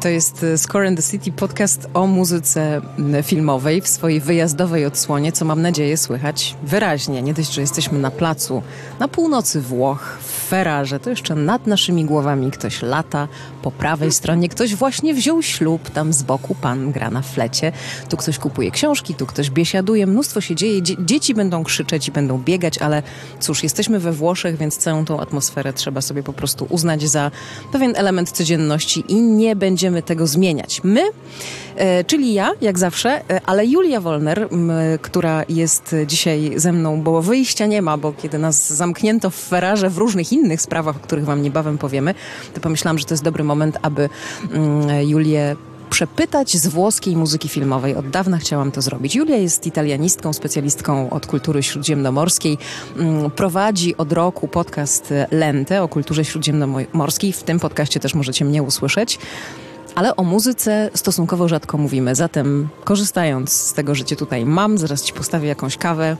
To jest Score and the City, podcast o muzyce filmowej w swojej wyjazdowej odsłonie, co mam nadzieję słychać wyraźnie. Nie dość, że jesteśmy na placu na północy Włoch, w Ferrarze, to jeszcze nad naszymi głowami ktoś lata, po prawej stronie ktoś właśnie wziął ślub, tam z boku pan gra na flecie, tu ktoś kupuje książki, tu ktoś biesiaduje, mnóstwo się dzieje, dzieci będą krzyczeć i będą biegać, ale cóż, jesteśmy we Włoszech, więc całą tą atmosferę trzeba sobie po prostu uznać za pewien element codzienności i nie będziemy tego zmieniać. My, czyli ja, jak zawsze, ale Julia Wolner, która jest dzisiaj ze mną, bo wyjścia nie ma, bo kiedy nas zamknięto w Ferrarze w różnych innych sprawach, o których wam niebawem powiemy, to pomyślałam, że to jest dobry moment, aby Julię przepytać z włoskiej muzyki filmowej. Od dawna chciałam to zrobić. Julia jest italianistką, specjalistką od kultury śródziemnomorskiej. Prowadzi od roku podcast Lente o kulturze śródziemnomorskiej. W tym podcaście też możecie mnie usłyszeć. Ale o muzyce stosunkowo rzadko mówimy. Zatem korzystając z tego, że cię tutaj mam, zaraz ci postawię jakąś kawę,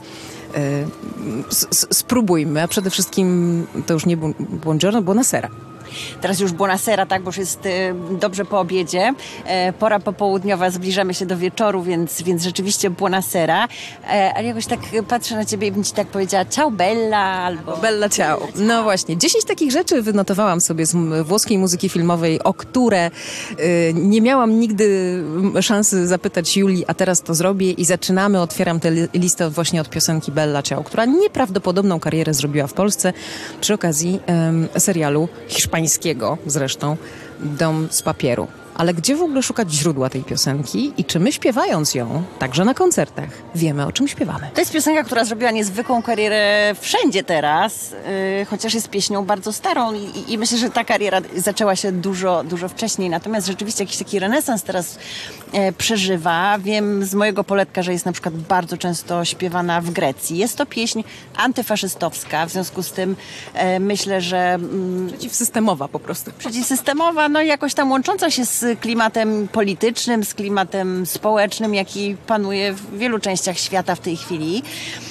spróbujmy. A przede wszystkim to już nie buongiorno, buonasera. Teraz już buonasera, tak, bo już jest dobrze po obiedzie. Pora popołudniowa, zbliżamy się do wieczoru, więc rzeczywiście buonasera. Ale jakoś tak patrzę na ciebie i bym ci tak powiedziała ciao bella albo bella ciao. No właśnie, 10 takich rzeczy wynotowałam sobie z włoskiej muzyki filmowej, o które nie miałam nigdy szansy zapytać Julii, a teraz to zrobię i zaczynamy. Otwieram tę listę właśnie od piosenki Bella Ciao, która nieprawdopodobną karierę zrobiła w Polsce przy okazji serialu hiszpańskiego zresztą, Dom z papieru. Ale gdzie w ogóle szukać źródła tej piosenki i czy my śpiewając ją, także na koncertach, wiemy o czym śpiewamy? To jest piosenka, która zrobiła niezwykłą karierę wszędzie teraz, chociaż jest pieśnią bardzo starą i myślę, że ta kariera zaczęła się dużo wcześniej. Natomiast rzeczywiście jakiś taki renesans teraz przeżywa. Wiem z mojego poletka, że jest na przykład bardzo często śpiewana w Grecji. Jest to pieśń antyfaszystowska, w związku z tym myślę, że... Przeciwsystemowa po prostu. Przeciwsystemowa, no i jakoś tam łącząca się z klimatem politycznym, z klimatem społecznym, jaki panuje w wielu częściach świata w tej chwili.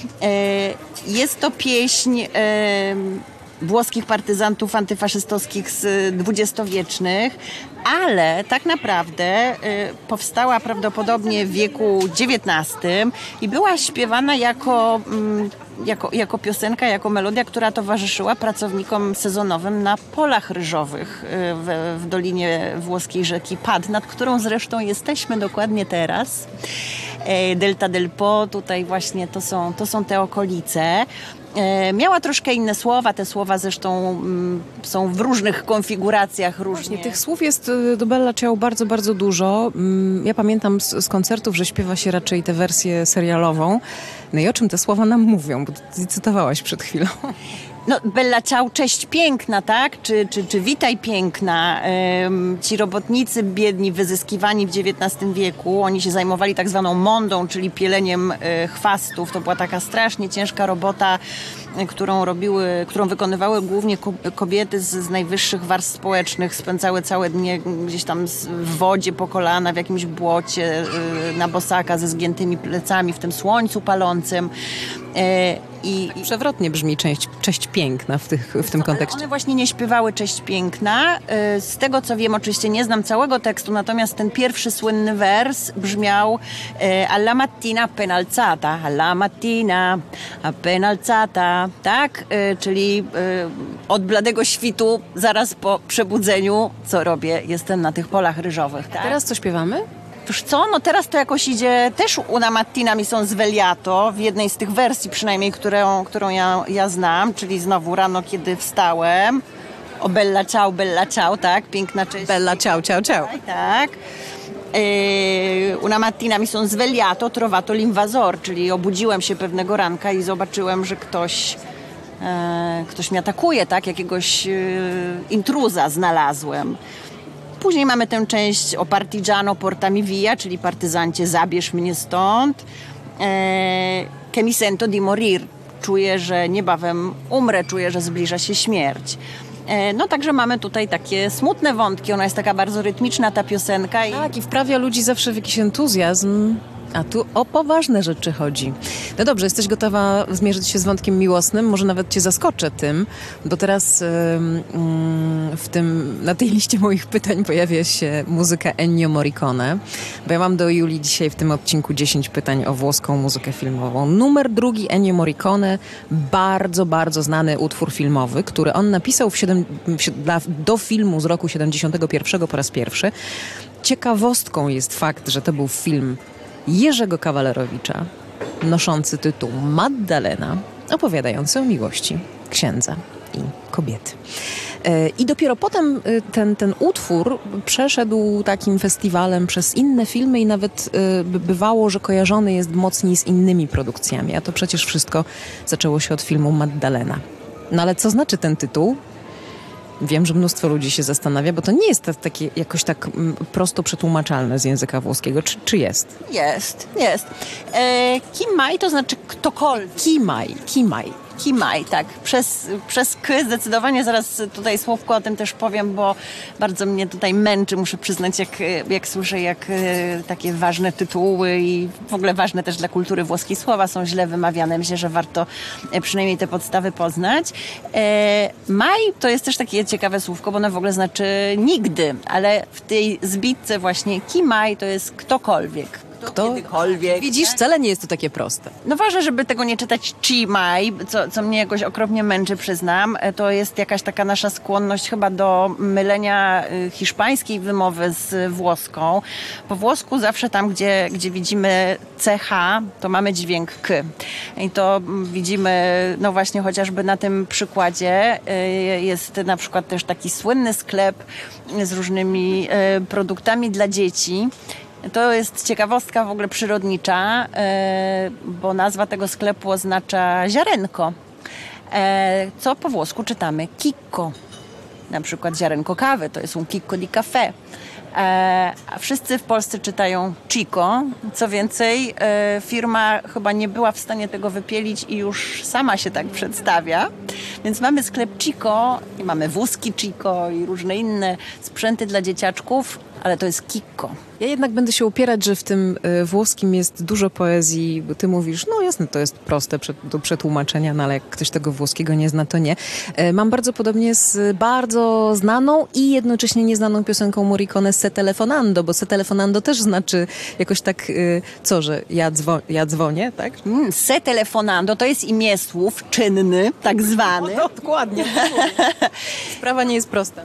Jest to pieśń włoskich partyzantów antyfaszystowskich z dwudziestowiecznych, ale tak naprawdę powstała prawdopodobnie w wieku XIX i była śpiewana jako piosenka, jako melodia, która towarzyszyła pracownikom sezonowym na polach ryżowych w dolinie włoskiej rzeki Pad, nad którą zresztą jesteśmy dokładnie teraz. Delta del Po, tutaj właśnie to są te okolice. Miała troszkę inne słowa, te słowa zresztą są w różnych konfiguracjach. Różnie. Tych słów jest do Bella Ciao bardzo, bardzo dużo. Ja pamiętam z koncertów, że śpiewa się raczej tę wersję serialową. No i o czym te słowa nam mówią? Bo ty cytowałaś przed chwilą. No, Bella Ciao, cześć piękna, tak? Czy witaj piękna. Ci robotnicy biedni, wyzyskiwani w XIX wieku, oni się zajmowali tak zwaną mondą, czyli pieleniem chwastów. To była taka strasznie ciężka robota, którą wykonywały głównie kobiety z najwyższych warstw społecznych. Spędzały całe dnie gdzieś tam w wodzie po kolana, w jakimś błocie, na bosaka ze zgiętymi plecami, w tym słońcu palącym. I przewrotnie brzmi cześć piękna w tym kontekście. One właśnie nie śpiewały cześć piękna. Z tego co wiem, oczywiście nie znam całego tekstu, natomiast ten pierwszy słynny wers brzmiał alla mattina appena alzata, alla mattina appena alzata, tak? Czyli od bladego świtu, zaraz po przebudzeniu, co robię? Jestem na tych polach ryżowych. Tak? A teraz co śpiewamy? Wiesz co, no teraz to jakoś idzie też una mattina mi son svegliato, w jednej z tych wersji przynajmniej, którą ja znam, czyli znowu rano, kiedy wstałem. O bella ciao, tak? Piękna cześć. Bella ciao, ciao, ciao. Tak. Una mattina mi son svegliato, trovato l'invasor, czyli obudziłem się pewnego ranka i zobaczyłem, że ktoś mnie atakuje, tak? Jakiegoś intruza znalazłem. Później mamy tę część o partigiano portami via, czyli partyzancie zabierz mnie stąd. Che mi sento di morir. Czuję, że niebawem umrę, czuję, że zbliża się śmierć. No także mamy tutaj takie smutne wątki. Ona jest taka bardzo rytmiczna, ta piosenka. Tak, i wprawia ludzi zawsze w jakiś entuzjazm. A tu o poważne rzeczy chodzi. No dobrze, jesteś gotowa zmierzyć się z wątkiem miłosnym? Może nawet cię zaskoczę tym, bo teraz na tej liście moich pytań pojawia się muzyka Ennio Morricone, bo ja mam do Julii dzisiaj w tym odcinku 10 pytań o włoską muzykę filmową. Numer 2 Ennio Morricone, bardzo, bardzo znany utwór filmowy, który on napisał do filmu z roku 71 po raz pierwszy. Ciekawostką jest fakt, że to był film Jerzego Kawalerowicza, noszący tytuł Maddalena, opowiadający o miłości księdza i kobiety. I dopiero potem ten utwór przeszedł takim festiwalem przez inne filmy i nawet bywało, że kojarzony jest mocniej z innymi produkcjami. A to przecież wszystko zaczęło się od filmu Maddalena. No ale co znaczy ten tytuł? Wiem, że mnóstwo ludzi się zastanawia, bo to nie jest takie jakoś tak prosto przetłumaczalne z języka włoskiego. Czy jest? Jest. Kimaj to znaczy ktokolwiek. Kimaj, tak. Przez k zdecydowanie, zaraz tutaj słówko o tym też powiem, bo bardzo mnie tutaj męczy, muszę przyznać, jak słyszę, jak takie ważne tytuły i w ogóle ważne też dla kultury włoskiej słowa są źle wymawiane. Myślę, że warto przynajmniej te podstawy poznać. Maj to jest też takie ciekawe słówko, bo ono w ogóle znaczy nigdy, ale w tej zbitce właśnie kimaj to jest ktokolwiek. Kiedykolwiek. Widzisz, wcale nie jest to takie proste. No ważne, żeby tego nie czytać Cimaj, co mnie jakoś okropnie męczy, przyznam. To jest jakaś taka nasza skłonność chyba do mylenia hiszpańskiej wymowy z włoską. Po włosku zawsze tam, gdzie widzimy CH, to mamy dźwięk K. I to widzimy, no właśnie chociażby na tym przykładzie. Jest na przykład też taki słynny sklep z różnymi produktami dla dzieci. To jest ciekawostka w ogóle przyrodnicza, bo nazwa tego sklepu oznacza ziarenko, co po włosku czytamy chicco. Na przykład ziarenko kawy, to jest un chicco di caffè. A wszyscy w Polsce czytają Chico. Co więcej, firma chyba nie była w stanie tego wypielić i już sama się tak przedstawia. Więc mamy sklep Chico i mamy wózki Chico i różne inne sprzęty dla dzieciaczków, ale to jest Chicco. Ja jednak będę się upierać, że w tym włoskim jest dużo poezji, bo ty mówisz, no jasne, to jest proste do przetłumaczenia, no ale jak ktoś tego włoskiego nie zna, to nie. Mam bardzo podobnie z bardzo znaną i jednocześnie nieznaną piosenką Morricone Se telefonando, bo Se telefonando też znaczy jakoś tak, że ja dzwonię, tak? Se telefonando to jest imię słów czynny, tak zwany. No, dokładnie. Sprawa nie jest prosta.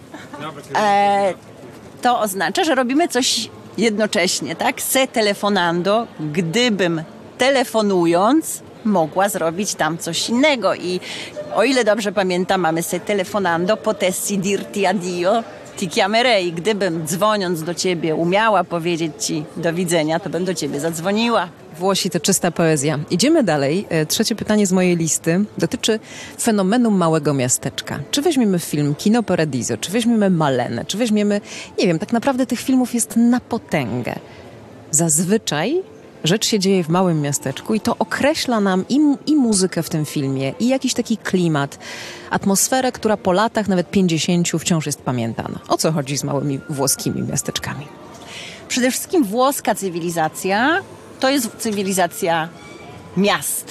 To oznacza, że robimy coś jednocześnie, tak? Se telefonando, gdybym telefonując mogła zrobić tam coś innego. I o ile dobrze pamiętam, mamy se telefonando, potessi dirti addio, ti chiamerei. Gdybym dzwoniąc do ciebie umiała powiedzieć ci do widzenia, to bym do ciebie zadzwoniła. Włosi to czysta poezja. Idziemy dalej. Trzecie pytanie z mojej listy dotyczy fenomenu małego miasteczka. Czy weźmiemy film Kino Paradiso, czy weźmiemy Malenę, czy weźmiemy... Nie wiem, tak naprawdę tych filmów jest na potęgę. Zazwyczaj rzecz się dzieje w małym miasteczku i to określa nam i muzykę w tym filmie, i jakiś taki klimat, atmosferę, która po latach, nawet 50, wciąż jest pamiętana. O co chodzi z małymi włoskimi miasteczkami? Przede wszystkim włoska cywilizacja to jest cywilizacja miast.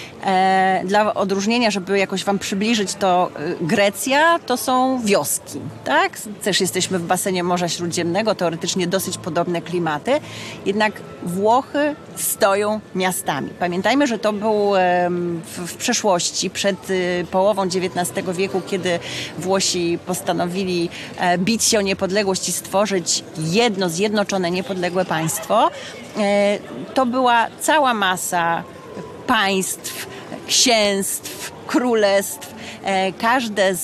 Dla odróżnienia, żeby jakoś wam przybliżyć to, Grecja to są wioski, tak? Też jesteśmy w basenie Morza Śródziemnego, teoretycznie dosyć podobne klimaty, jednak Włochy stoją miastami. Pamiętajmy, że to był w przeszłości, przed połową XIX wieku, kiedy Włosi postanowili bić się o niepodległość i stworzyć jedno zjednoczone, niepodległe państwo. To była cała masa państw, księstw, królestw, każde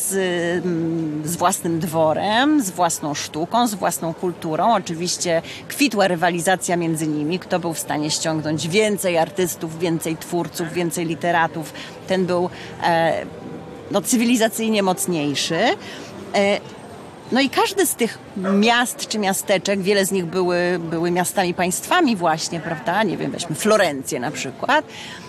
z własnym dworem, z własną sztuką, z własną kulturą. Oczywiście kwitła rywalizacja między nimi, kto był w stanie ściągnąć więcej artystów, więcej twórców, więcej literatów. Ten był cywilizacyjnie mocniejszy. No i każdy z tych miast czy miasteczek, wiele z nich były miastami, państwami właśnie, prawda? Nie wiem, weźmy Florencję na przykład.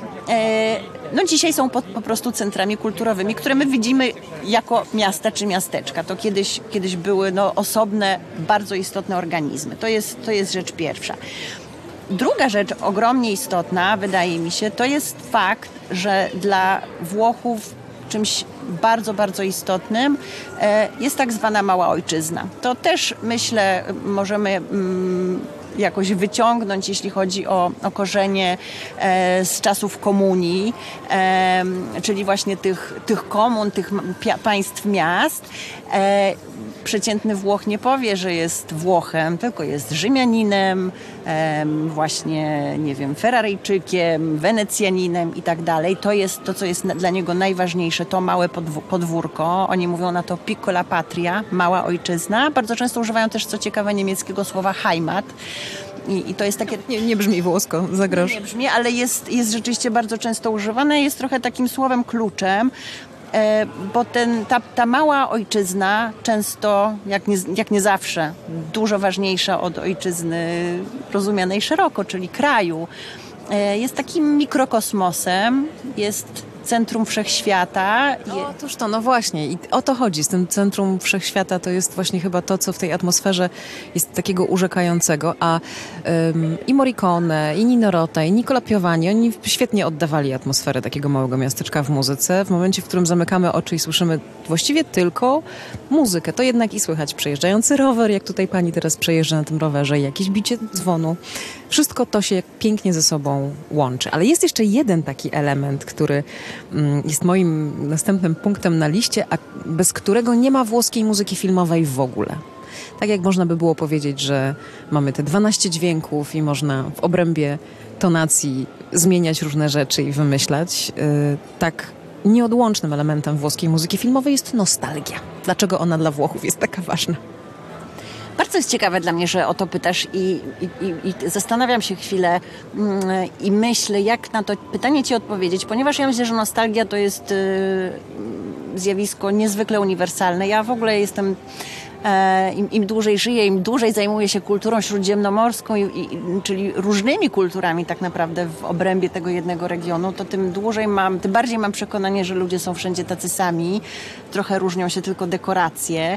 No dzisiaj są po prostu centrami kulturowymi, które my widzimy jako miasta czy miasteczka. To kiedyś były osobne, bardzo istotne organizmy. To jest rzecz pierwsza. Druga rzecz ogromnie istotna, wydaje mi się, to jest fakt, że dla Włochów czymś bardzo, bardzo istotnym jest tak zwana mała ojczyzna. To też, myślę, możemy jakoś wyciągnąć, jeśli chodzi o korzenie z czasów komunii, czyli właśnie tych komun, tych państw miast. Przeciętny Włoch nie powie, że jest Włochem, tylko jest Rzymianinem, właśnie, nie wiem, Ferraryjczykiem, Wenecjaninem i tak dalej. To jest to, co jest dla niego najważniejsze, to małe podwórko. Oni mówią na to piccola patria, mała ojczyzna. Bardzo często używają też, co ciekawe, niemieckiego słowa Heimat. I to jest takie... Nie brzmi włosko, za grosz. Nie brzmi, ale jest rzeczywiście bardzo często używane. Jest trochę takim słowem kluczem, bo ta mała ojczyzna często, jak nie zawsze, dużo ważniejsza od ojczyzny rozumianej szeroko, czyli kraju, jest takim mikrokosmosem, jest centrum wszechświata. Otóż to, no właśnie. I o to chodzi. Z tym centrum wszechświata to jest właśnie chyba to, co w tej atmosferze jest takiego urzekającego. A i Morricone, i Nino Rota, i Nicola Piovani, oni świetnie oddawali atmosferę takiego małego miasteczka w muzyce. W momencie, w którym zamykamy oczy i słyszymy właściwie tylko muzykę, to jednak i słychać przejeżdżający rower, jak tutaj pani teraz przejeżdża na tym rowerze, jakieś bicie dzwonu. Wszystko to się pięknie ze sobą łączy. Ale jest jeszcze jeden taki element, który jest moim następnym punktem na liście, a bez którego nie ma włoskiej muzyki filmowej w ogóle. Tak jak można by było powiedzieć, że mamy te 12 dźwięków i można w obrębie tonacji zmieniać różne rzeczy i wymyślać, tak nieodłącznym elementem włoskiej muzyki filmowej jest nostalgia. Dlaczego ona dla Włochów jest taka ważna? Bardzo jest ciekawe dla mnie, że o to pytasz i zastanawiam się chwilę i myślę, jak na to pytanie ci odpowiedzieć, ponieważ ja myślę, że nostalgia to jest zjawisko niezwykle uniwersalne. Ja w ogóle jestem... Im dłużej żyję, im dłużej zajmuję się kulturą śródziemnomorską, czyli różnymi kulturami tak naprawdę w obrębie tego jednego regionu, to tym bardziej mam przekonanie, że ludzie są wszędzie tacy sami. Trochę różnią się tylko dekoracje.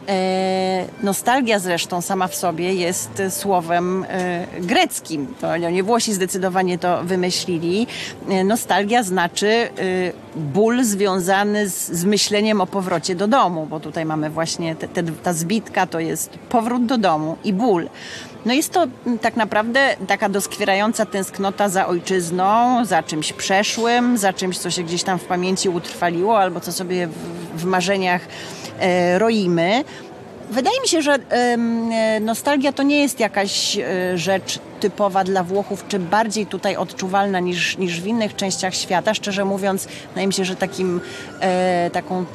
Nostalgia zresztą sama w sobie jest słowem greckim. To nie Włosi zdecydowanie to wymyślili. Nostalgia znaczy ból związany z myśleniem o powrocie do domu, bo tutaj mamy właśnie ta zbitka, to jest powrót do domu i ból. No jest to tak naprawdę taka doskwierająca tęsknota za ojczyzną, za czymś przeszłym, za czymś, co się gdzieś tam w pamięci utrwaliło albo co sobie w marzeniach roimy. Wydaje mi się, że nostalgia to nie jest jakaś rzecz typowa dla Włochów, czy bardziej tutaj odczuwalna niż w innych częściach świata. Szczerze mówiąc, wydaje mi się, że taką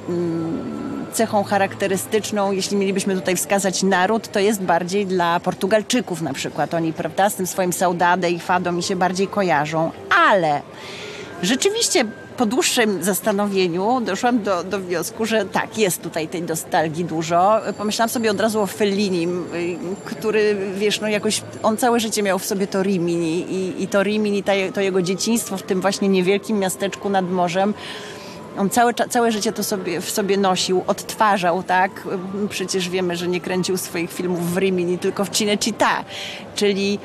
cechą charakterystyczną, jeśli mielibyśmy tutaj wskazać naród, to jest bardziej dla Portugalczyków na przykład. Oni, prawda, z tym swoim saudade i fado mi się bardziej kojarzą. Ale rzeczywiście po dłuższym zastanowieniu doszłam do wniosku, że tak, jest tutaj tej nostalgii dużo. Pomyślałam sobie od razu o Fellinim, który, wiesz, no jakoś on całe życie miał w sobie to Rimini i to Rimini, to jego dzieciństwo w tym właśnie niewielkim miasteczku nad morzem. On całe życie to w sobie nosił, odtwarzał, tak? Przecież wiemy, że nie kręcił swoich filmów w Rimini, tylko w Cinecittà. Czyli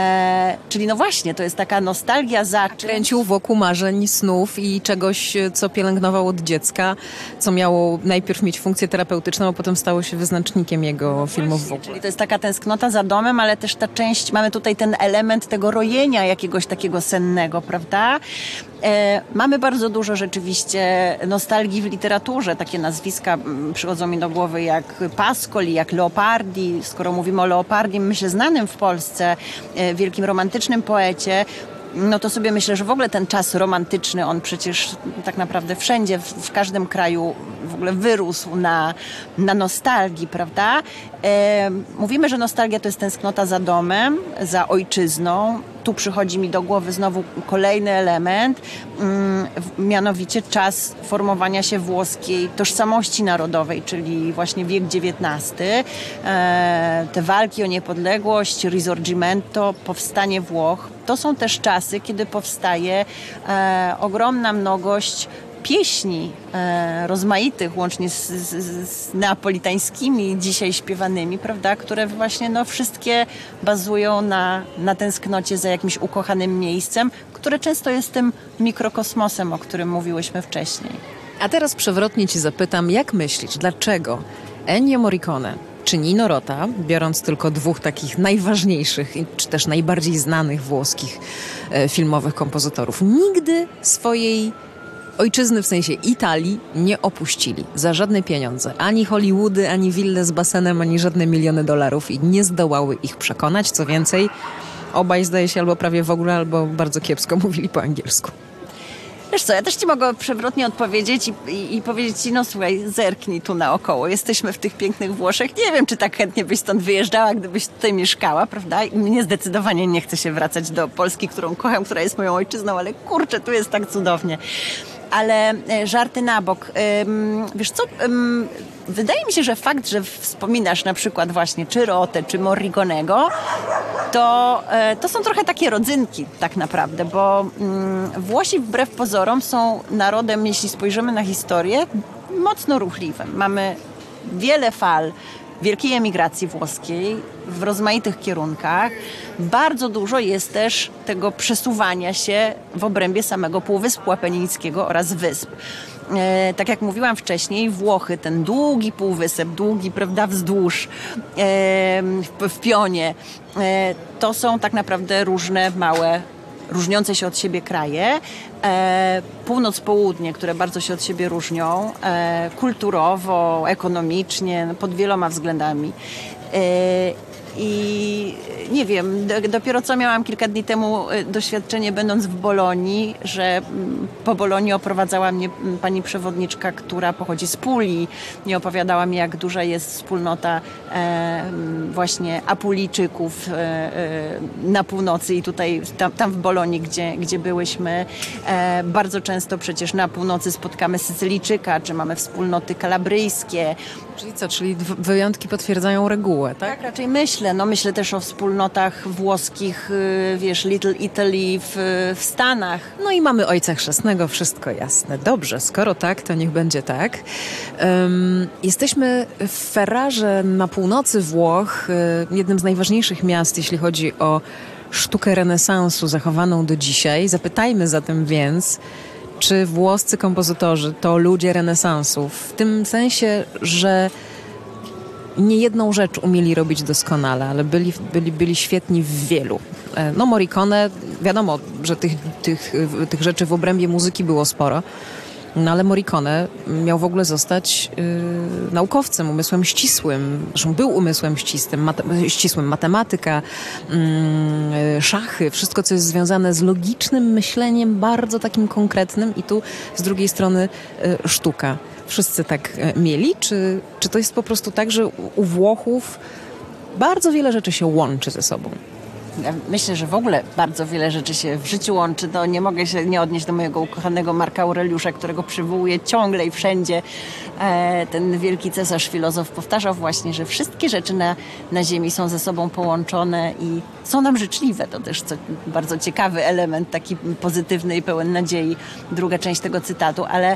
no właśnie, to jest taka nostalgia za czymś. Kręcił wokół marzeń, snów i czegoś, co pielęgnował od dziecka, co miało najpierw mieć funkcję terapeutyczną, a potem stało się wyznacznikiem jego filmów w ogóle. Czyli to jest taka tęsknota za domem, ale też ta część, mamy tutaj ten element tego rojenia jakiegoś takiego sennego, prawda? Mamy bardzo dużo rzeczywiście nostalgii w literaturze. Takie nazwiska przychodzą mi do głowy jak Pascoli, jak Leopardi. Skoro mówimy o Leopardim, myślę, znanym w Polsce, wielkim romantycznym poecie, no to sobie myślę, że w ogóle ten czas romantyczny, on przecież tak naprawdę wszędzie, w każdym kraju w ogóle wyrósł na nostalgii, prawda? Mówimy, że nostalgia to jest tęsknota za domem, za ojczyzną. Tu przychodzi mi do głowy znowu kolejny element, mianowicie czas formowania się włoskiej tożsamości narodowej, czyli właśnie wiek XIX. Te walki o niepodległość, Risorgimento, powstanie Włoch. To są też czasy, kiedy powstaje ogromna mnogość pieśni rozmaitych, łącznie z neapolitańskimi dzisiaj śpiewanymi, prawda, które właśnie wszystkie bazują na tęsknocie za jakimś ukochanym miejscem, które często jest tym mikrokosmosem, o którym mówiłyśmy wcześniej. A teraz przewrotnie Ci zapytam, jak myślisz, dlaczego Ennio Morricone czy Nino Rota, biorąc tylko dwóch takich najważniejszych, czy też najbardziej znanych włoskich filmowych kompozytorów, nigdy swojej ojczyzny, w sensie Italii, nie opuścili za żadne pieniądze. Ani Hollywoody, ani wille z basenem, ani żadne miliony dolarów i nie zdołały ich przekonać. Co więcej, obaj zdaje się albo prawie w ogóle, albo bardzo kiepsko mówili po angielsku. Wiesz co, ja też Ci mogę przewrotnie odpowiedzieć i powiedzieć Ci, słuchaj, zerknij tu naokoło. Jesteśmy w tych pięknych Włoszech. Nie wiem, czy tak chętnie byś stąd wyjeżdżała, gdybyś tutaj mieszkała, prawda? I mnie zdecydowanie nie chce się wracać do Polski, którą kocham, która jest moją ojczyzną, ale kurczę, tu jest tak cudownie. Ale żarty na bok. Wiesz co, wydaje mi się, że fakt, że wspominasz na przykład właśnie czy Rotę, czy Morriconego, to są trochę takie rodzynki tak naprawdę, bo Włosi wbrew pozorom są narodem, jeśli spojrzymy na historię, mocno ruchliwym. Mamy wiele fal wielkiej emigracji włoskiej w rozmaitych kierunkach. Bardzo dużo jest też tego przesuwania się w obrębie samego Półwyspu Apenińskiego oraz wysp. Tak jak mówiłam wcześniej, Włochy, ten długi półwysep, długi, prawda, wzdłuż w pionie, to są tak naprawdę różne małe, różniące się od siebie kraje. Północ, południe, które bardzo się od siebie różnią, kulturowo, ekonomicznie, pod wieloma względami. I nie wiem, dopiero co miałam kilka dni temu doświadczenie, będąc w Bolonii, że po Bolonii oprowadzała mnie pani przewodniczka, która pochodzi z Puli i opowiadała mi, jak duża jest wspólnota właśnie Apulijczyków na północy i tutaj, tam w Bolonii, gdzie byłyśmy. Bardzo często przecież na północy spotkamy Sycylijczyka, czy mamy wspólnoty kalabryjskie. Czyli co, czyli wyjątki potwierdzają regułę, tak? Tak, raczej myślę. Myślę też o wspólnotach włoskich, wiesz, Little Italy w Stanach. No i mamy Ojca Chrzestnego, wszystko jasne. Dobrze, skoro tak, to niech będzie tak. Jesteśmy w Ferrarze na północy Włoch, jednym z najważniejszych miast, jeśli chodzi o sztukę renesansu zachowaną do dzisiaj. Zapytajmy zatem więc, czy włoscy kompozytorzy to ludzie renesansu, w tym sensie, że nie jedną rzecz umieli robić doskonale, ale byli świetni w wielu. No Morricone, wiadomo, że tych rzeczy w obrębie muzyki było sporo, no ale Morricone miał w ogóle zostać naukowcem, umysłem ścisłym. Zresztą był umysłem ścisłym. Matematyka, szachy, wszystko, co jest związane z logicznym myśleniem, bardzo takim konkretnym i tu z drugiej strony sztuka. Wszyscy tak mieli? Czy to jest po prostu tak, że u Włochów bardzo wiele rzeczy się łączy ze sobą? Ja myślę, że w ogóle bardzo wiele rzeczy się w życiu łączy. Nie mogę się nie odnieść do mojego ukochanego Marka Aureliusza, którego przywołuję ciągle i wszędzie. Ten wielki cesarz filozof powtarzał właśnie, że wszystkie rzeczy na ziemi są ze sobą połączone i są nam życzliwe. To też bardzo ciekawy element, taki pozytywny i pełen nadziei. Druga część tego cytatu, ale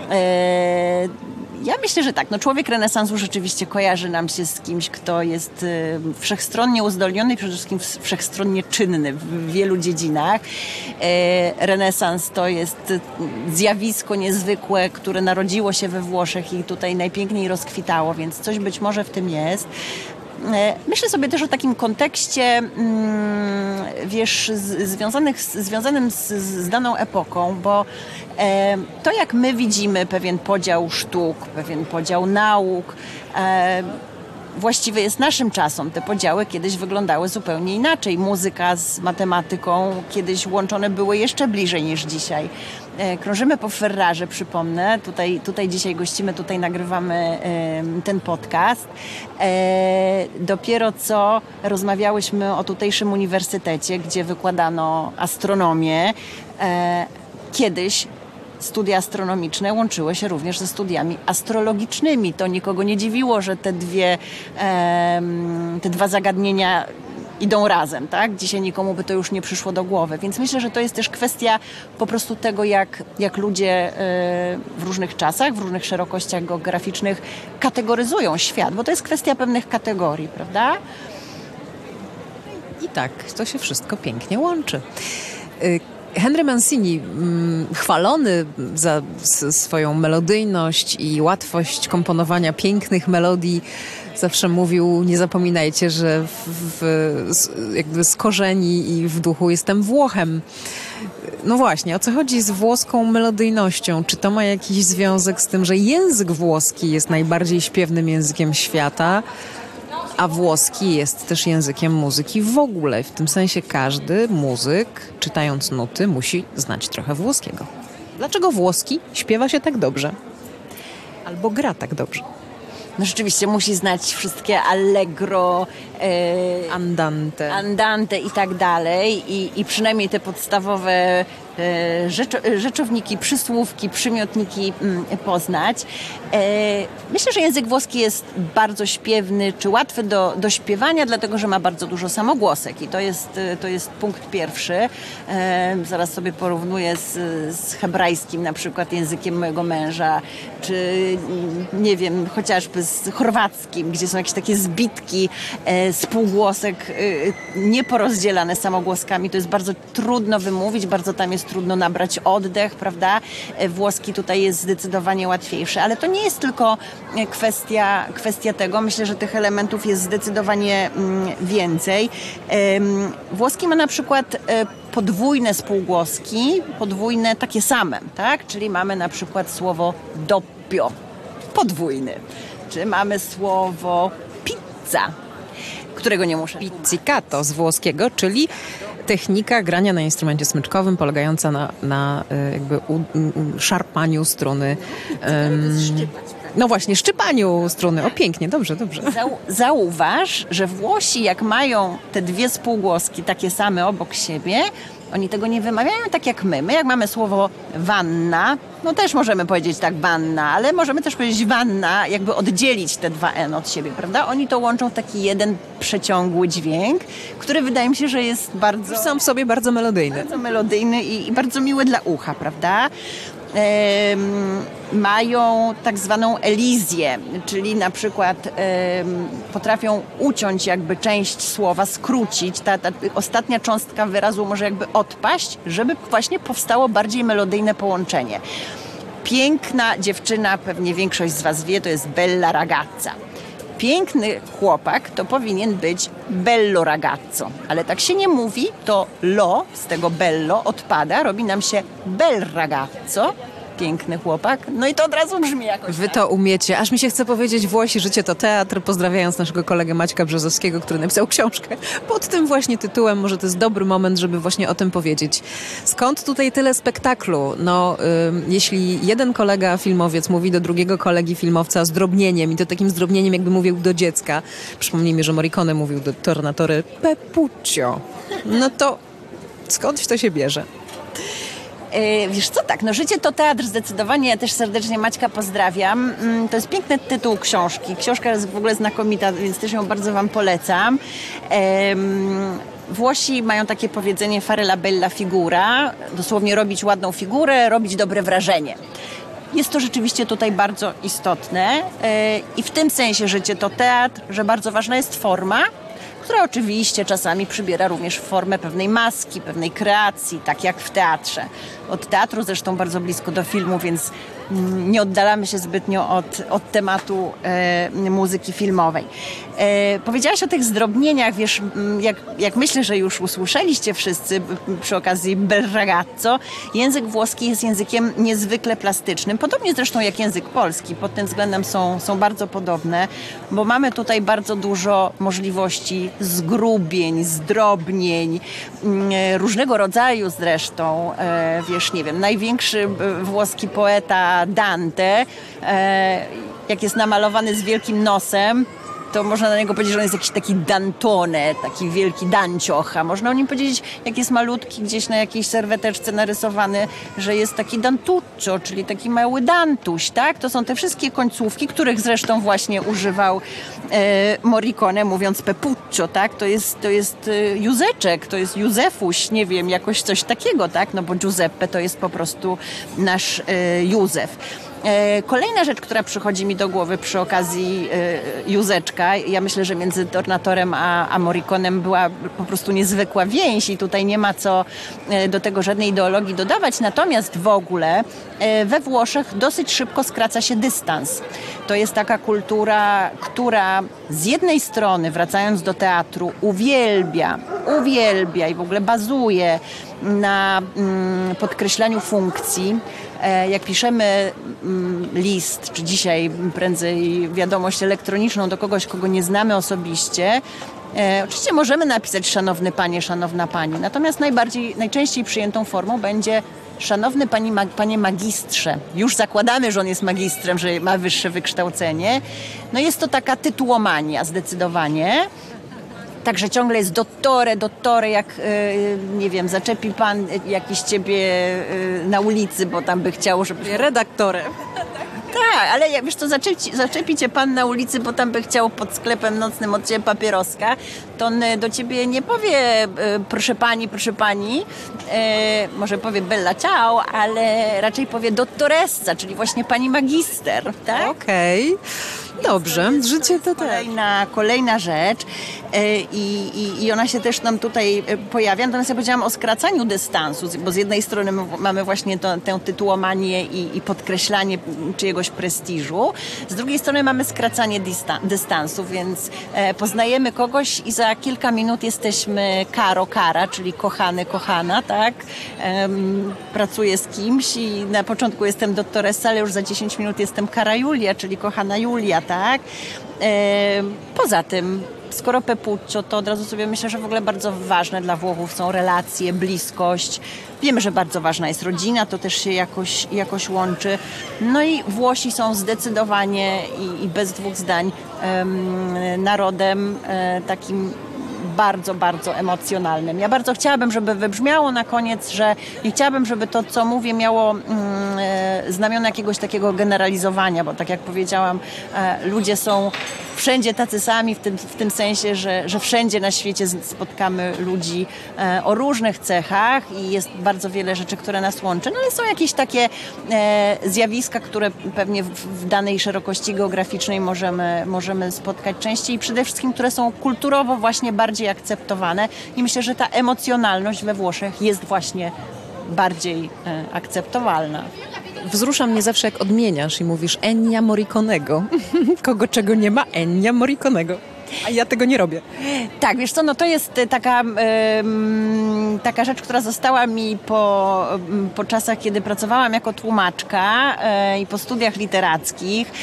ja myślę, że tak. Człowiek renesansu rzeczywiście kojarzy nam się z kimś, kto jest wszechstronnie uzdolniony i przede wszystkim wszechstronnie czynny w wielu dziedzinach. Renesans to jest zjawisko niezwykłe, które narodziło się we Włoszech i tutaj najpiękniej rozkwitało, więc coś być może w tym jest. Myślę sobie też o takim kontekście, wiesz, związanym z daną epoką, bo to jak my widzimy pewien podział sztuk, pewien podział nauk, właściwy jest naszym czasom. Te podziały kiedyś wyglądały zupełnie inaczej. Muzyka z matematyką kiedyś łączone były jeszcze bliżej niż dzisiaj. Krążymy po Ferrarze, przypomnę. Tutaj dzisiaj gościmy, tutaj nagrywamy ten podcast. Dopiero co rozmawiałyśmy o tutejszym uniwersytecie, gdzie wykładano astronomię. Kiedyś studia astronomiczne łączyły się również ze studiami astrologicznymi. To nikogo nie dziwiło, że te dwa zagadnienia idą razem, tak? Dzisiaj nikomu by to już nie przyszło do głowy, więc myślę, że to jest też kwestia po prostu tego, jak ludzie w różnych czasach, w różnych szerokościach geograficznych kategoryzują świat, bo to jest kwestia pewnych kategorii, prawda? I tak, to się wszystko pięknie łączy. Henry Mancini, chwalony za swoją melodyjność i łatwość komponowania pięknych melodii, zawsze mówił, nie zapominajcie, że jakby z korzeni i w duchu jestem Włochem. No właśnie, o co chodzi z włoską melodyjnością? Czy to ma jakiś związek z tym, że język włoski jest najbardziej śpiewnym językiem świata, a włoski jest też językiem muzyki w ogóle. W tym sensie każdy muzyk, czytając nuty, musi znać trochę włoskiego. Dlaczego włoski śpiewa się tak dobrze? Albo gra tak dobrze? No rzeczywiście musi znać wszystkie allegro, andante i tak dalej i przynajmniej te podstawowe rzeczowniki, przysłówki, przymiotniki poznać. Myślę, że język włoski jest bardzo śpiewny, czy łatwy do śpiewania, dlatego że ma bardzo dużo samogłosek i to jest punkt pierwszy. Zaraz sobie porównuję z hebrajskim, na przykład językiem mojego męża, czy nie wiem, chociażby z chorwackim, gdzie są jakieś takie zbitki spółgłosek nieporozdzielane samogłoskami. To jest bardzo trudno wymówić, bardzo tam jest trudno nabrać oddech, prawda? Włoski tutaj jest zdecydowanie łatwiejszy, ale to nie jest tylko kwestia tego. Myślę, że tych elementów jest zdecydowanie więcej. Włoski ma na przykład podwójne spółgłoski, podwójne takie same, tak? Czyli mamy na przykład słowo doppio, podwójny. Czy mamy słowo pizza, którego nie muszę Pizzicato z włoskiego, czyli technika grania na instrumencie smyczkowym polegająca na jakby szarpaniu struny. No właśnie, szczypaniu struny. O, pięknie, dobrze. Zauważ, że Włosi, jak mają te dwie spółgłoski takie same obok siebie, oni tego nie wymawiają tak jak my. My jak mamy słowo wanna, no też możemy powiedzieć tak wanna, ale możemy też powiedzieć wanna, jakby oddzielić te dwa N od siebie, prawda? Oni to łączą w taki jeden przeciągły dźwięk, który wydaje mi się, że jest bardzo... Sam w sobie bardzo melodyjny. Bardzo melodyjny i bardzo miły dla ucha, prawda? Mają tak zwaną elizję, czyli na przykład potrafią uciąć jakby część słowa, skrócić. Ta ostatnia cząstka wyrazu może jakby odpaść, żeby właśnie powstało bardziej melodyjne połączenie. Piękna dziewczyna, pewnie większość z was wie, to jest bella ragazza. Piękny chłopak to powinien być bello ragazzo, ale tak się nie mówi, to lo z tego bello odpada, robi nam się bel ragazzo, piękny chłopak, no i to od razu brzmi jakoś. Wy to umiecie. Aż mi się chce powiedzieć, Włosi, życie to teatr, pozdrawiając naszego kolegę Maćka Brzozowskiego, który napisał książkę pod tym właśnie tytułem. Może to jest dobry moment, żeby właśnie o tym powiedzieć. Skąd tutaj tyle spektaklu? No, jeśli jeden kolega filmowiec mówi do drugiego kolegi filmowca zdrobnieniem i to takim zdrobnieniem, jakby mówił do dziecka. Przypomnijmy, że Morricone mówił do Tornatory Pepuccio. No to skądś to się bierze? Wiesz co, tak, no życie to teatr zdecydowanie, ja też serdecznie Maćka pozdrawiam. To jest piękny tytuł książki. Książka jest w ogóle znakomita, więc też ją bardzo wam polecam. Włosi mają takie powiedzenie fare la bella figura, dosłownie robić ładną figurę, robić dobre wrażenie. Jest to rzeczywiście tutaj bardzo istotne i w tym sensie życie to teatr, że bardzo ważna jest forma, która oczywiście czasami przybiera również formę pewnej maski, pewnej kreacji, tak jak w teatrze. Od teatru zresztą bardzo blisko do filmu, więc nie oddalamy się zbytnio od tematu muzyki filmowej. Powiedziałaś o tych zdrobnieniach, wiesz, jak myślę, że już usłyszeliście wszyscy przy okazji bel ragazzo, język włoski jest językiem niezwykle plastycznym, podobnie zresztą jak język polski, pod tym względem są bardzo podobne, bo mamy tutaj bardzo dużo możliwości zgrubień, zdrobnień, różnego rodzaju zresztą, wiesz, nie wiem, największy włoski poeta Dante, jak jest namalowany z wielkim nosem, to można na niego powiedzieć, że on jest jakiś taki Dantone, taki wielki dancioch, a można o nim powiedzieć, jak jest malutki gdzieś na jakiejś serweteczce narysowany, że jest taki Dantuccio, czyli taki mały Dantuś, tak? To są te wszystkie końcówki, których zresztą właśnie używał Morricone, mówiąc Pepuccio, tak? To jest Józeczek, to jest Józefuś, nie wiem, jakoś coś takiego, tak? No bo Giuseppe to jest po prostu nasz Józef. Kolejna rzecz, która przychodzi mi do głowy przy okazji Józeczka, ja myślę, że między Tornatorem a Morriconem była po prostu niezwykła więź i tutaj nie ma co do tego żadnej ideologii dodawać, natomiast w ogóle we Włoszech dosyć szybko skraca się dystans. To jest taka kultura, która z jednej strony, wracając do teatru, uwielbia i w ogóle bazuje na podkreślaniu funkcji. Jak piszemy list, czy dzisiaj prędzej wiadomość elektroniczną do kogoś, kogo nie znamy osobiście, oczywiście możemy napisać szanowny panie, szanowna pani, natomiast najczęściej przyjętą formą będzie szanowny panie magistrze. Już zakładamy, że on jest magistrem, że ma wyższe wykształcenie. No jest to taka tytułomania zdecydowanie. Także ciągle jest dottore, jak, nie wiem, zaczepi pan jakiś ciebie na ulicy, bo tam by chciał, żeby... Redaktorem. Tak, ale wiesz co, zaczepi cię pan na ulicy, bo tam by chciał pod sklepem nocnym od ciebie papieroska, to on do ciebie nie powie proszę pani, może powie bella ciao, ale raczej powie dottoressa, czyli właśnie pani magister, tak? Okej. Dobrze, życie to tak. Kolejna rzecz i ona się też nam tutaj pojawia. Natomiast ja powiedziałam o skracaniu dystansu, bo z jednej strony mamy właśnie tę tytułomanię i podkreślanie czyjegoś prestiżu. Z drugiej strony mamy skracanie dystansu, więc poznajemy kogoś i za kilka minut jesteśmy kara, czyli kochany, kochana, tak? Pracuję z kimś i na początku jestem dottoressa, ale już za 10 minut jestem cara Julia, czyli kochana Julia, tak? Poza tym, skoro Pepuccio, to od razu sobie myślę, że w ogóle bardzo ważne dla Włochów są relacje, bliskość. Wiemy, że bardzo ważna jest rodzina, to też się jakoś łączy. No i Włosi są zdecydowanie i bez dwóch zdań narodem takim bardzo, bardzo emocjonalnym. Ja bardzo chciałabym, żeby wybrzmiało na koniec, że nie chciałabym, żeby to, co mówię, miało znamiona jakiegoś takiego generalizowania, bo tak jak powiedziałam, ludzie są wszędzie tacy sami, w tym sensie, że wszędzie na świecie spotkamy ludzi o różnych cechach i jest bardzo wiele rzeczy, które nas łączy, no ale są jakieś takie zjawiska, które pewnie w danej szerokości geograficznej możemy spotkać częściej i przede wszystkim, które są kulturowo właśnie bardziej akceptowane i myślę, że ta emocjonalność we Włoszech jest właśnie bardziej akceptowalna. Wzrusza mnie zawsze, jak odmieniasz i mówisz Ennio Morriconego. Kogo czego nie ma? Ennio Morriconego. A ja tego nie robię. Tak, wiesz co, no to jest taka rzecz, która została mi po czasach, kiedy pracowałam jako tłumaczka i po studiach literackich.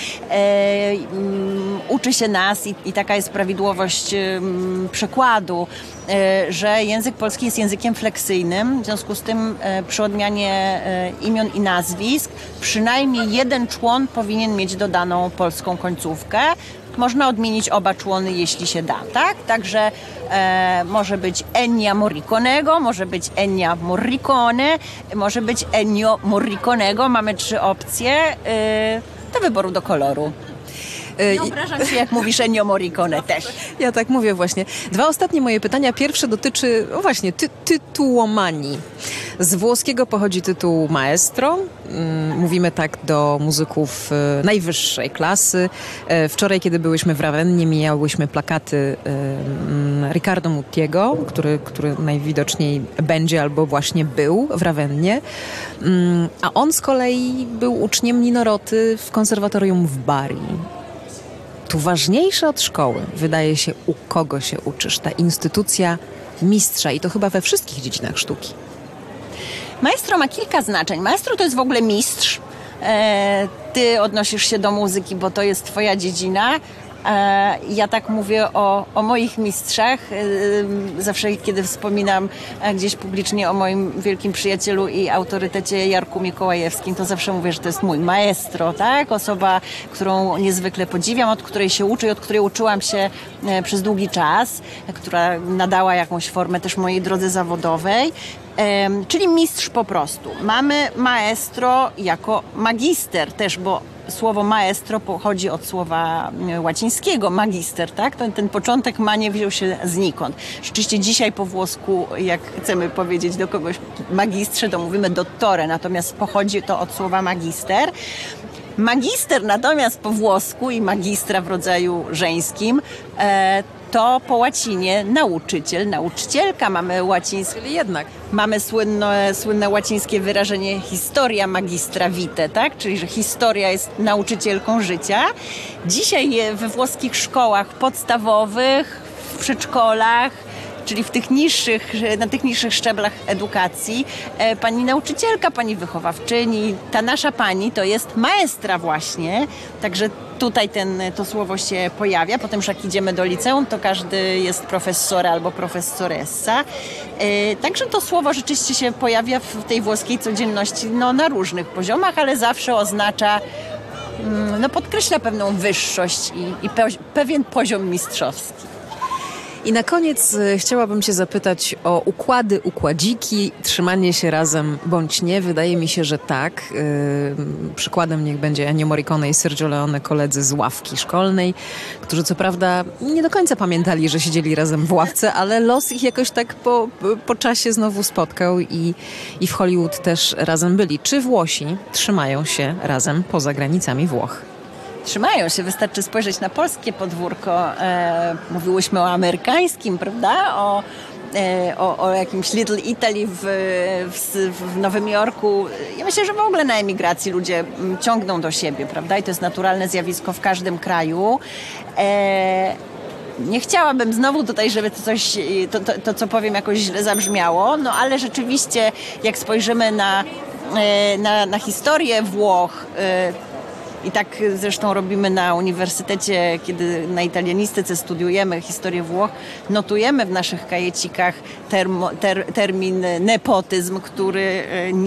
Uczy się nas i taka jest prawidłowość przekładu, że język polski jest językiem fleksyjnym, w związku z tym przy odmianie imion i nazwisk przynajmniej jeden człon powinien mieć dodaną polską końcówkę. Można odmienić oba człony, jeśli się da, tak? Także może być Ennio Morriconego, może być Ennio Morricone, może być Ennio Morriconego. Mamy 3 opcje do wyboru, do koloru. Nie obrażam się, jak mówisz Ennio Morricone też. Ja tak mówię właśnie. 2 ostatnie moje pytania. Pierwsze dotyczy właśnie tytułomanii. Z włoskiego pochodzi tytuł maestro. Mówimy tak do muzyków najwyższej klasy. Wczoraj, kiedy byłyśmy w Ravennie, mijałyśmy plakaty Riccardo Muttiego, który najwidoczniej będzie albo właśnie był w Ravennie. A on z kolei był uczniem Nino Roty w konserwatorium w Bari. Tu ważniejsze od szkoły, wydaje się, u kogo się uczysz. Ta instytucja mistrza i to chyba we wszystkich dziedzinach sztuki. Maestro ma kilka znaczeń. Maestro to jest w ogóle mistrz. Ty odnosisz się do muzyki, bo to jest twoja dziedzina, Ja tak mówię o moich mistrzach. Zawsze, kiedy wspominam gdzieś publicznie o moim wielkim przyjacielu i autorytecie Jarku Mikołajewskim, to zawsze mówię, że to jest mój maestro, tak? Osoba, którą niezwykle podziwiam, od której się uczę i od której uczyłam się przez długi czas, która nadała jakąś formę też mojej drodze zawodowej. Czyli mistrz po prostu. Mamy maestro jako magister też, bo słowo maestro pochodzi od słowa łacińskiego magister, tak? Ten początek ma nie wziął się znikąd. Rzeczywiście dzisiaj po włosku, jak chcemy powiedzieć do kogoś magistrze, to mówimy dottore, natomiast pochodzi to od słowa magister. Magister natomiast po włosku i magistra w rodzaju żeńskim to po łacinie nauczyciel, nauczycielka. Mamy łacińskie, Czyli jednak. Mamy słynne łacińskie wyrażenie historia magistra vitae, tak? Czyli że historia jest nauczycielką życia. Dzisiaj we włoskich szkołach podstawowych, w przedszkolach, czyli na tych niższych szczeblach edukacji, pani nauczycielka, pani wychowawczyni, ta nasza pani to jest maestra właśnie, także tutaj to słowo się pojawia. Potem już jak idziemy do liceum, to każdy jest professore albo professoressa. Także to słowo rzeczywiście się pojawia w tej włoskiej codzienności na różnych poziomach, ale zawsze oznacza, podkreśla pewną wyższość i pewien poziom mistrzowski. I na koniec chciałabym Cię zapytać o układy, układziki, trzymanie się razem bądź nie. Wydaje mi się, że tak. Przykładem niech będzie Ennio Morricone i Sergio Leone, koledzy z ławki szkolnej, którzy co prawda nie do końca pamiętali, że siedzieli razem w ławce, ale los ich jakoś tak po czasie znowu spotkał i w Hollywood też razem byli. Czy Włosi trzymają się razem poza granicami Włoch? Trzymają się, wystarczy spojrzeć na polskie podwórko. Mówiłyśmy o amerykańskim, prawda? O jakimś Little Italy w Nowym Jorku. Ja myślę, że w ogóle na emigracji ludzie ciągną do siebie, prawda? I to jest naturalne zjawisko w każdym kraju. Nie chciałabym znowu tutaj, żeby to co powiem, jakoś źle zabrzmiało, ale rzeczywiście, jak spojrzymy na historię Włoch, i tak zresztą robimy na uniwersytecie, kiedy na italianistyce studiujemy historię Włoch, notujemy w naszych kajecikach termin nepotyzm, który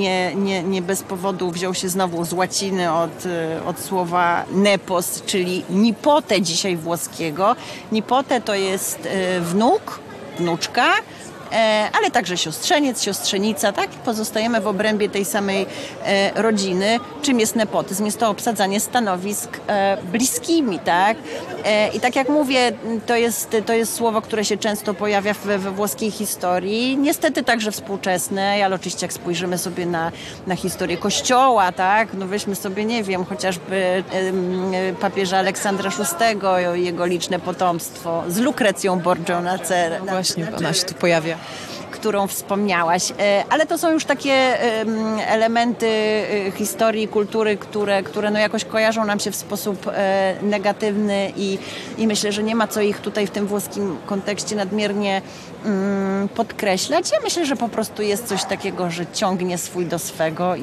nie bez powodu wziął się znowu z łaciny od słowa nepos, czyli nipote dzisiaj włoskiego. Nipote to jest wnuk, wnuczka, ale także siostrzeniec, siostrzenica, tak? Pozostajemy w obrębie tej samej rodziny. Czym jest nepotyzm? Jest to obsadzanie stanowisk bliskimi, tak? I tak jak mówię, to jest słowo, które się często pojawia we włoskiej historii. Niestety także współczesnej, ale oczywiście jak spojrzymy sobie na historię Kościoła, tak? Weźmy sobie, nie wiem, chociażby papieża Aleksandra VI, jego liczne potomstwo z Lukrecją Borgią na czele. No właśnie, ona się tu pojawia. Którą wspomniałaś. Ale to są już takie elementy historii, kultury, które jakoś kojarzą nam się w sposób negatywny i myślę, że nie ma co ich tutaj w tym włoskim kontekście nadmiernie podkreślać. Ja myślę, że po prostu jest coś takiego, że ciągnie swój do swego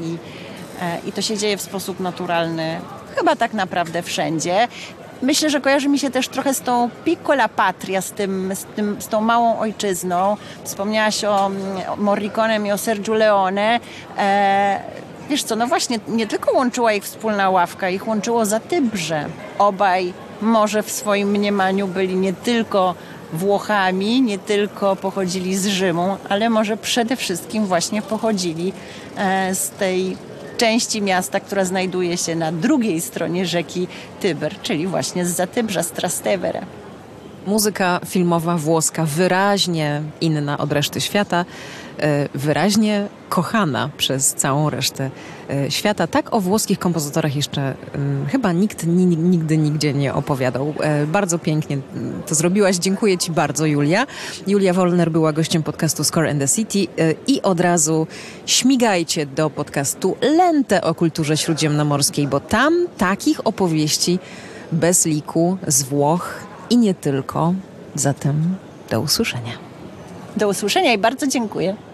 i to się dzieje w sposób naturalny chyba tak naprawdę wszędzie. Myślę, że kojarzy mi się też trochę z tą piccola patria, z tą małą ojczyzną. Wspomniałaś o Morriconem i o Sergiu Leone. Wiesz co, właśnie nie tylko łączyła ich wspólna ławka, ich łączyło Zatybrze. Obaj może w swoim mniemaniu byli nie tylko Włochami, nie tylko pochodzili z Rzymu, ale może przede wszystkim właśnie pochodzili z tej części miasta, która znajduje się na drugiej stronie rzeki Tyber, czyli właśnie z Zatybrza, z Trastevere. Muzyka filmowa włoska wyraźnie inna od reszty świata, wyraźnie kochana przez całą resztę świata. Tak o włoskich kompozytorach jeszcze chyba nikt nigdy nigdzie nie opowiadał. Bardzo pięknie to zrobiłaś. Dziękuję Ci bardzo, Julia. Julia Wollner była gościem podcastu Score and the City i od razu śmigajcie do podcastu Lente o kulturze śródziemnomorskiej, bo tam takich opowieści bez liku z Włoch i nie tylko. Zatem do usłyszenia. Do usłyszenia i bardzo dziękuję.